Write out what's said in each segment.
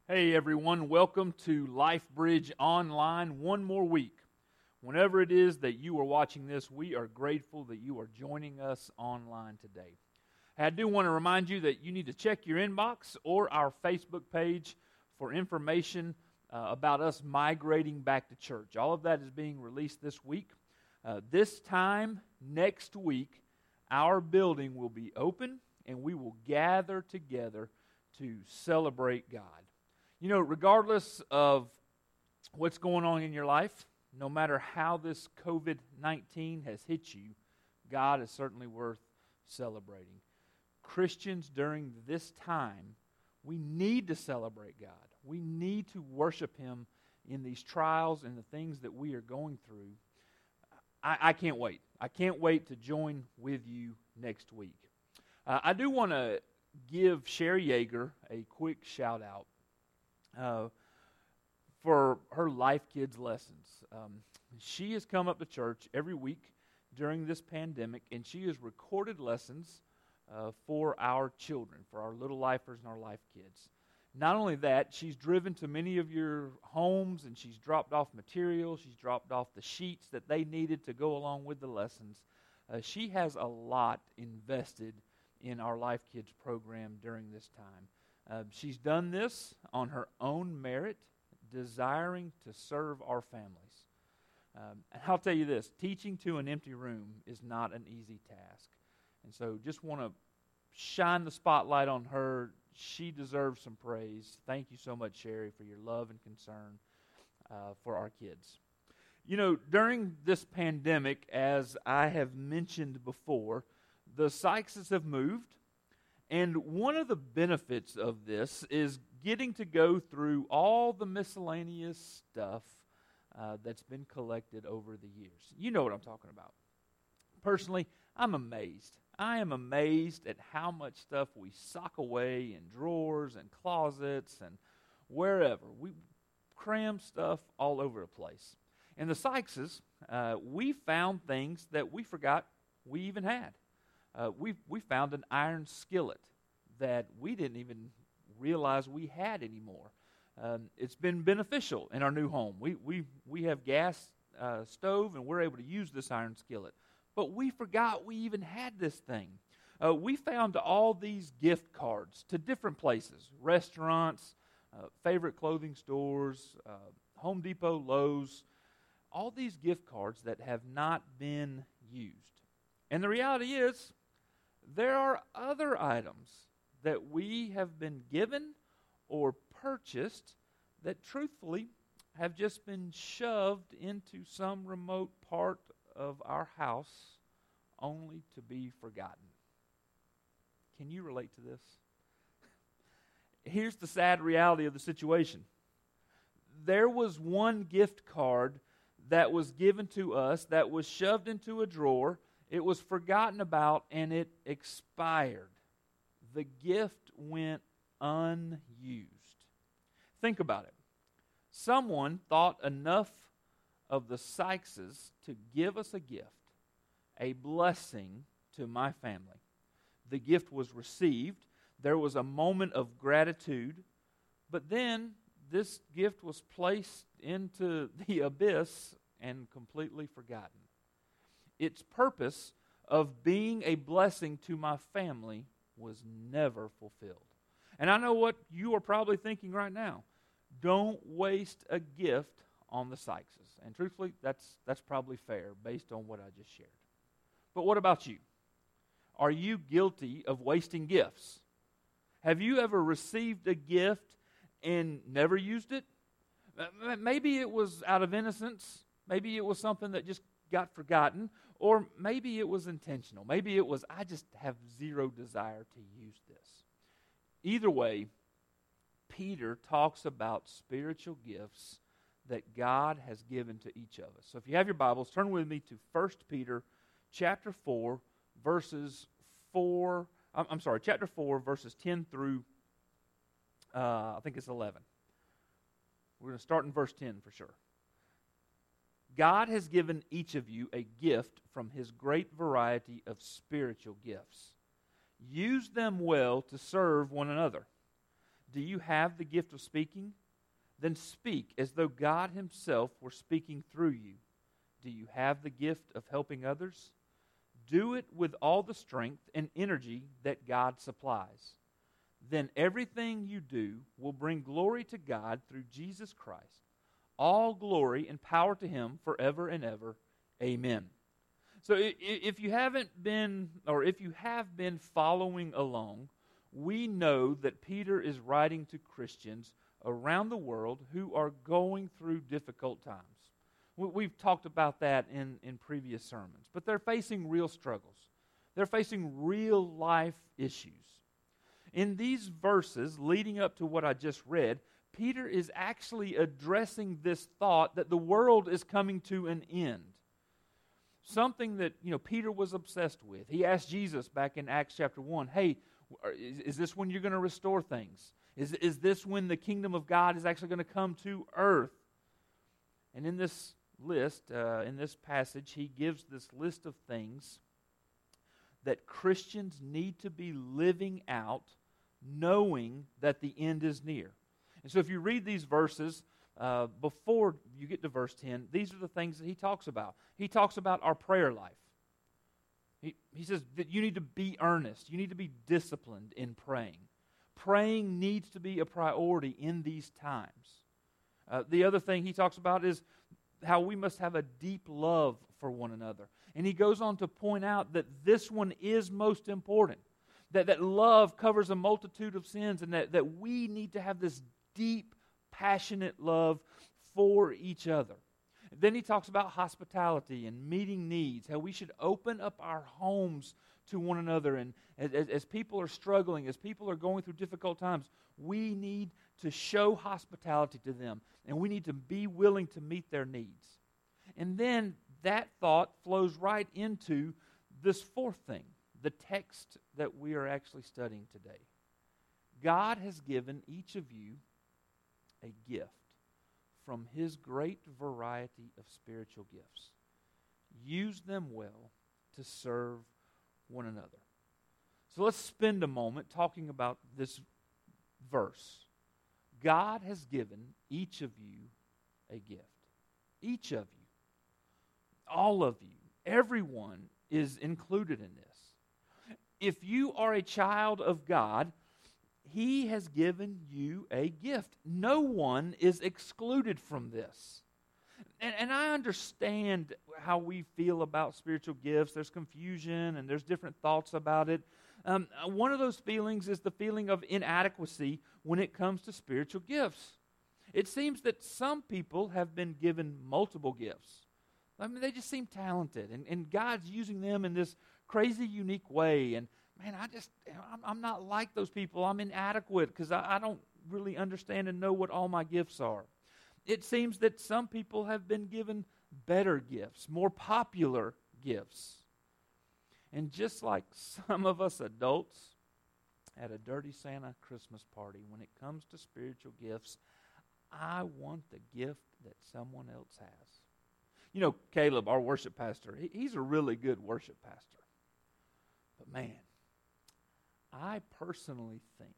Hey everyone, welcome to LifeBridge Online one more week. Whenever it is that you are watching this, we are grateful that you are joining us online today. I do want to remind you that you need to check your inbox or our Facebook page for information about us migrating back to church. All of that is being released this week. This time next week, our building will be open and we will gather together to celebrate God. You know, regardless of what's going on in your life, no matter how this COVID-19 has hit you, God is certainly worth celebrating. Christians during this time, we need to celebrate God. We need to worship Him in these trials and the things that we are going through. I can't wait. I can't wait to join with you next week. I do want to give Sherry Yeager a quick shout out for her Life Kids lessons. She has come up to church every week during this pandemic, and she has recorded lessons for our children, for our little lifers and our Life Kids. Not only that, she's driven to many of your homes, and she's dropped off material. She's dropped off the sheets that they needed to go along with the lessons. She has a lot invested in our Life Kids program during this time. She's done this on her own merit, desiring to serve our families. And I'll tell you this, teaching to an empty room is not an easy task. And so just want to shine the spotlight on her. She deserves some praise. Thank you so much, Sherry, for your love and concern for our kids. You know, during this pandemic, as I have mentioned before, the Sykes have moved. And one of the benefits of this is getting to go through all the miscellaneous stuff that's been collected over the years. You know what I'm talking about. Personally, I'm amazed. I am amazed at how much stuff we sock away in drawers and closets and wherever. We cram stuff all over the place. And the Sykeses, we found things that we forgot we even had. We found an iron skillet that we didn't even realize we had anymore. It's been beneficial in our new home. We have gas stove, and we're able to use this iron skillet. But we forgot we even had this thing. We found all these gift cards to different places, restaurants, favorite clothing stores, Home Depot, Lowe's, all these gift cards that have not been used. And the reality is, there are other items that we have been given or purchased that truthfully have just been shoved into some remote part of our house only to be forgotten. Can you relate to this? Here's the sad reality of the situation. There was one gift card that was given to us that was shoved into a drawer. It was forgotten about, and it expired. The gift went unused. Think about it. Someone thought enough of the Sykeses to give us a gift, a blessing to my family. The gift was received. There was a moment of gratitude, but then this gift was placed into the abyss and completely forgotten. Its purpose of being a blessing to my family was never fulfilled. And I know what you are probably thinking right now. Don't waste a gift on the Sykeses. And truthfully, that's probably fair based on what I just shared. But what about you? Are you guilty of wasting gifts? Have you ever received a gift and never used it? Maybe it was out of innocence. Maybe it was something that just got forgotten. Or maybe it was intentional. Maybe it was, I just have zero desire to use this. Either way, Peter talks about spiritual gifts that God has given to each of us. So if you have your Bibles, turn with me to 1 Peter chapter 4, chapter 4, verses 10 through, I think it's 11. We're going to start in verse 10 for sure. God has given each of you a gift from His great variety of spiritual gifts. Use them well to serve one another. Do you have the gift of speaking? Then speak as though God Himself were speaking through you. Do you have the gift of helping others? Do it with all the strength and energy that God supplies. Then everything you do will bring glory to God through Jesus Christ. All glory and power to Him forever and ever. Amen. So if you haven't been, or if you have been following along, we know that Peter is writing to Christians around the world who are going through difficult times. We've talked about that in previous sermons, but they're facing real struggles. They're facing real life issues. In these verses leading up to what I just read, Peter is actually addressing this thought that the world is coming to an end. Something that, Peter was obsessed with. He asked Jesus back in Acts chapter 1, hey, is this when you're going to restore things? Is this when the kingdom of God is actually going to come to earth? And in this list, in this passage, he gives this list of things that Christians need to be living out, knowing that the end is near. And so if you read these verses, before you get to verse 10, these are the things that he talks about. He talks about our prayer life. He says that you need to be earnest. You need to be disciplined in praying. Praying needs to be a priority in these times. The other thing he talks about is how we must have a deep love for one another. And he goes on to point out that this one is most important. That love covers a multitude of sins, and that we need to have this deep, passionate love for each other. Then he talks about hospitality and meeting needs, how we should open up our homes to one another. And as people are struggling, as people are going through difficult times, we need to show hospitality to them, and we need to be willing to meet their needs. And then that thought flows right into this fourth thing, the text that we are actually studying today. God has given each of you a gift from His great variety of spiritual gifts. Use them well to serve one another. So let's spend a moment talking about this verse. God has given each of you a gift. Each of you. All of you. Everyone is included in this. If you are a child of God, He has given you a gift. No one is excluded from this. And I understand how we feel about spiritual gifts. There's confusion and there's different thoughts about it. One of those feelings is the feeling of inadequacy when it comes to spiritual gifts. It seems that some people have been given multiple gifts. I mean, they just seem talented, and God's using them in this crazy, unique way. And man, I'm not like those people. I'm inadequate because I don't really understand and know what all my gifts are. It seems that some people have been given better gifts, more popular gifts. And just like some of us adults at a Dirty Santa Christmas party, when it comes to spiritual gifts, I want the gift that someone else has. You know, Caleb, our worship pastor, he's a really good worship pastor. But man, I personally think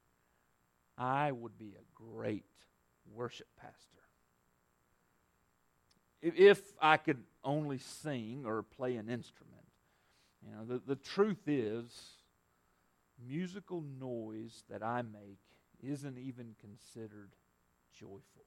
I would be a great worship pastor. If I could only sing or play an instrument. You know, the truth is, musical noise that I make isn't even considered joyful.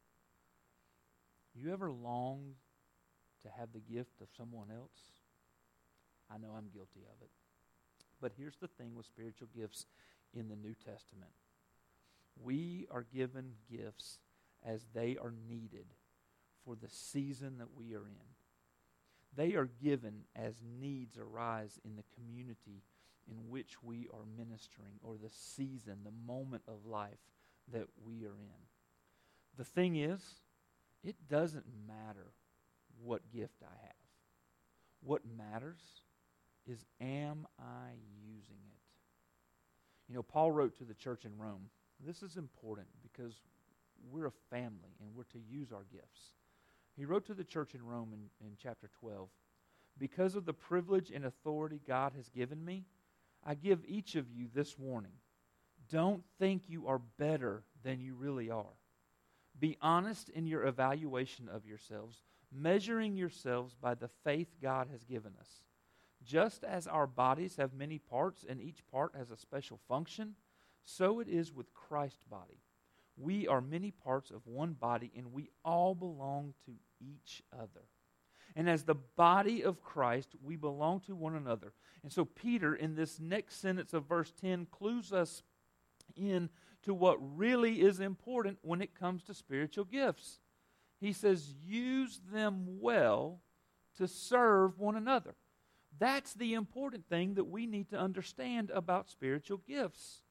You ever long to have the gift of someone else? I know I'm guilty of it. But here's the thing with spiritual gifts in the New Testament. We are given gifts as they are needed for the season that we are in. They are given as needs arise in the community in which we are ministering, or the season, the moment of life that we are in. The thing is, it doesn't matter what gift I have. What matters is, am I using it? You know, Paul wrote to the church in Rome. This is important because we're a family and we're to use our gifts. He wrote to the church in Rome in chapter 12, because of the privilege and authority God has given me, I give each of you this warning. Don't think you are better than you really are. Be honest in your evaluation of yourselves, measuring yourselves by the faith God has given us. Just as our bodies have many parts and each part has a special function, so it is with Christ's body. We are many parts of one body, and we all belong to each other. And as the body of Christ, we belong to one another. And so Peter, in this next sentence of verse 10, clues us in to what really is important when it comes to spiritual gifts. He says, use them well to serve one another. That's the important thing that we need to understand about spiritual gifts.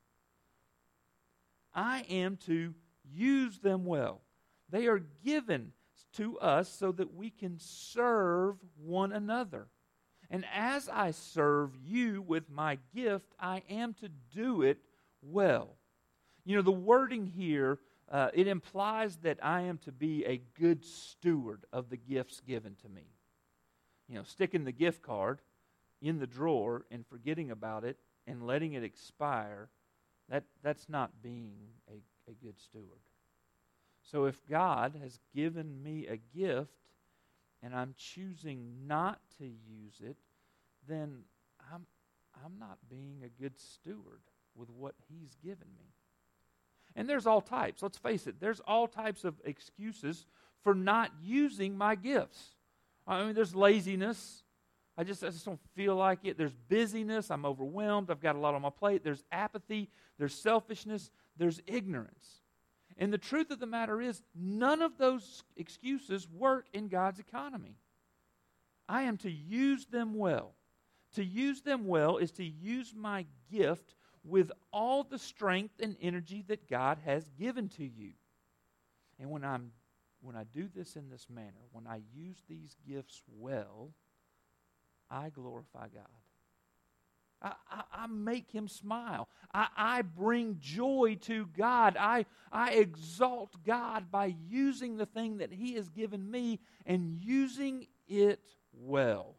I am to use them well. They are given to us so that we can serve one another. And as I serve you with my gift, I am to do it well. You know, the wording here, it implies that I am to be a good steward of the gifts given to me. You know, sticking the gift card in the drawer and forgetting about it and letting it expire, that's not being a good steward. So if God has given me a gift and I'm choosing not to use it, then I'm not being a good steward with what He's given me. And there's all types. Let's face it. There's all types of excuses for not using my gifts. I mean, there's laziness. I just don't feel like it. There's busyness. I'm overwhelmed. I've got a lot on my plate. There's apathy. There's selfishness. There's ignorance. And the truth of the matter is, none of those excuses work in God's economy. I am to use them well. To use them well is to use my gift with all the strength and energy that God has given to you. And when I do this in this manner, when I use these gifts well, I glorify God. I make Him smile. I bring joy to God. I exalt God by using the thing that He has given me and using it well.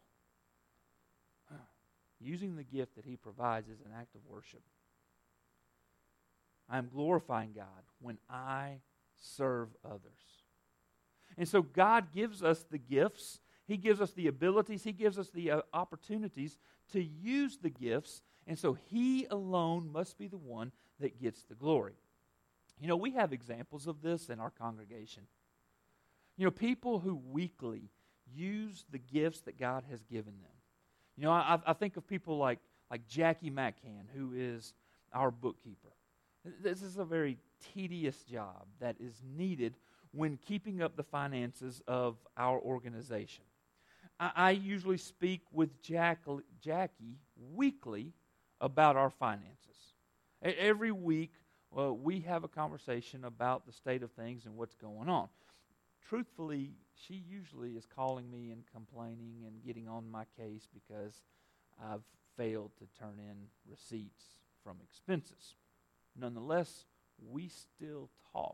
Using the gift that He provides is an act of worship. I am glorifying God when I serve others. And so God gives us the gifts. He gives us the abilities. He gives us the opportunities to use the gifts. And so He alone must be the one that gets the glory. You know, we have examples of this in our congregation. You know, people who weekly use the gifts that God has given them. You know, I think of people like Jackie McCann, who is our bookkeeper. This is a very tedious job that is needed when keeping up the finances of our organization. I usually speak with Jackie weekly about our finances. Every week, we have a conversation about the state of things and what's going on. Truthfully, she usually is calling me and complaining and getting on my case because I've failed to turn in receipts from expenses. Nonetheless, we still talk.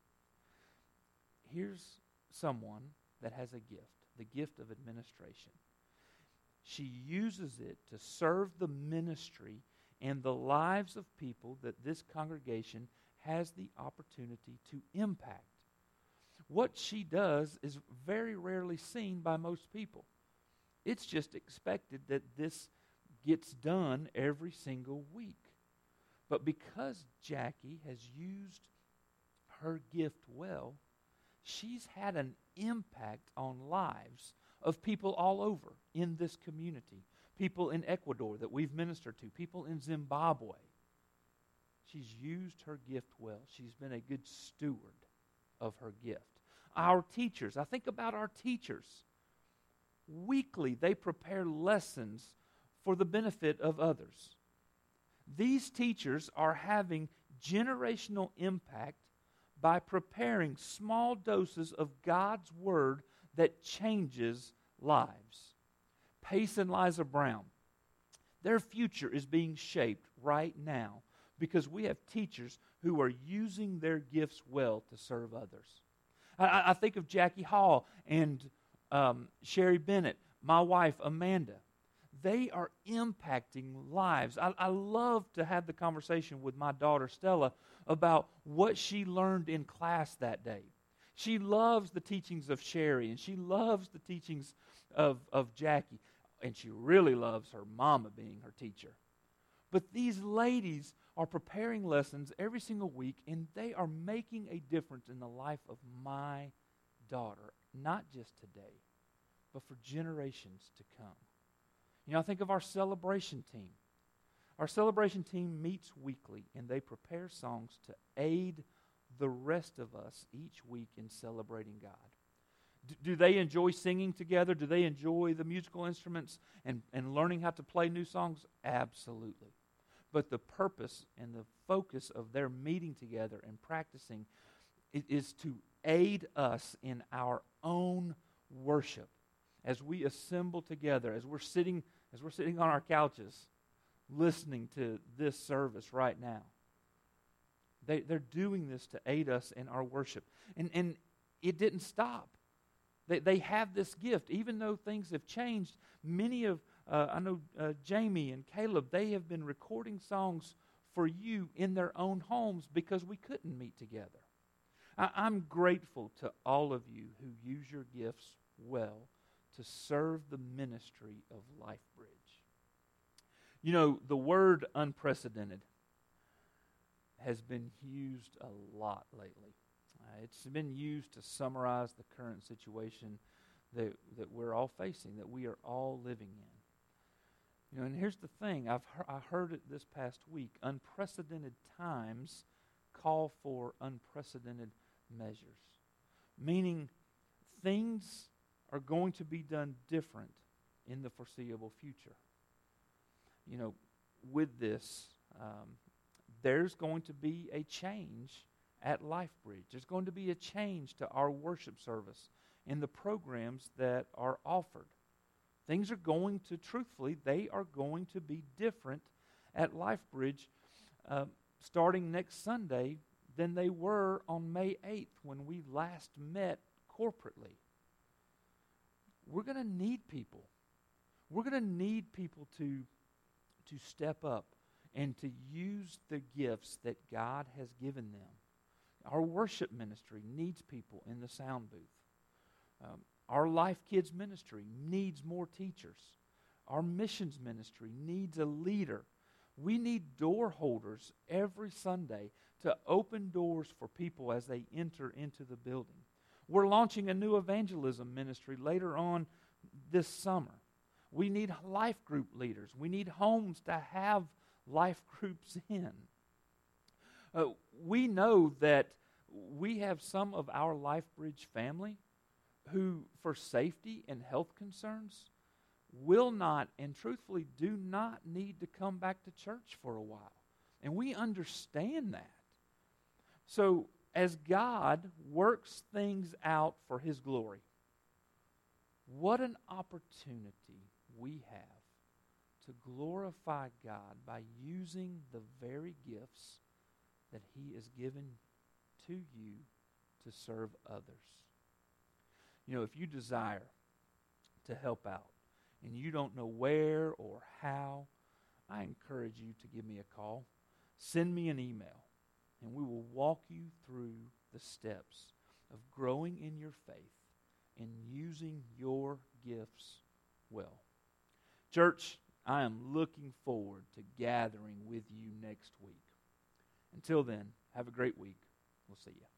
Here's someone that has a gift, the gift of administration. She uses it to serve the ministry and the lives of people that this congregation has the opportunity to impact. What she does is very rarely seen by most people. It's just expected that this gets done every single week. But because Jackie has used her gift well, she's had an impact on lives of people all over in this community. People in Ecuador that we've ministered to, people in Zimbabwe. She's used her gift well. She's been a good steward of her gift. Our teachers, I think about our teachers. Weekly, they prepare lessons for the benefit of others. These teachers are having generational impact by preparing small doses of God's Word that changes lives. Pace and Liza Brown, their future is being shaped right now because we have teachers who are using their gifts well to serve others. I think of Jackie Hall and Sherry Bennett, my wife Amanda. they are impacting lives. I love to have the conversation with my daughter Stella about what she learned in class that day. She loves the teachings of Sherry, and she loves the teachings of Jackie, and she really loves her mama being her teacher. But these ladies are preparing lessons every single week, and they are making a difference in the life of my daughter, not just today, but for generations to come. You know, I think of our celebration team. Our celebration team meets weekly, and they prepare songs to aid the rest of us each week in celebrating God. Do they enjoy singing together? Do they enjoy the musical instruments and learning how to play new songs? Absolutely. But the purpose and the focus of their meeting together and practicing is to aid us in our own worship as we assemble together, as we're sitting on our couches listening to this service right now. They're doing this to aid us in our worship. And it didn't stop. They have this gift. Even though things have changed, many of, I know Jamie and Caleb, they have been recording songs for you in their own homes because we couldn't meet together. I'm grateful to all of you who use your gifts well to serve the ministry of LifeBridge. You know, the word unprecedented has been used a lot lately. It's been used to summarize the current situation that we're all facing, that we are all living in. You know, and here's the thing. I heard it this past week. Unprecedented times call for unprecedented measures, meaning things are going to be done different in the foreseeable future. You know, with this, there's going to be a change at LifeBridge. There's going to be a change to our worship service and the programs that are offered. Things are going to, truthfully, they are going to be different at LifeBridge starting next Sunday than they were on May 8th when we last met corporately. We're going to need people. We're going to need people to step up and to use the gifts that God has given them. Our worship ministry needs people in the sound booth. Our Life Kids ministry needs more teachers. Our missions ministry needs a leader. We need door holders every Sunday to open doors for people as they enter into the building. We're launching a new evangelism ministry later on this summer. We need life group leaders. We need homes to have life groups in. We know that we have some of our LifeBridge family who, for safety and health concerns, will not and truthfully do not need to come back to church for a while. And we understand that. So, as God works things out for His glory, what an opportunity we have to glorify God by using the very gifts that He has given to you to serve others. You know, if you desire to help out and you don't know where or how, I encourage you to give me a call. Send me an email, and we will walk you through the steps of growing in your faith and using your gifts well. Church, I am looking forward to gathering with you next week. Until then, have a great week. We'll see you.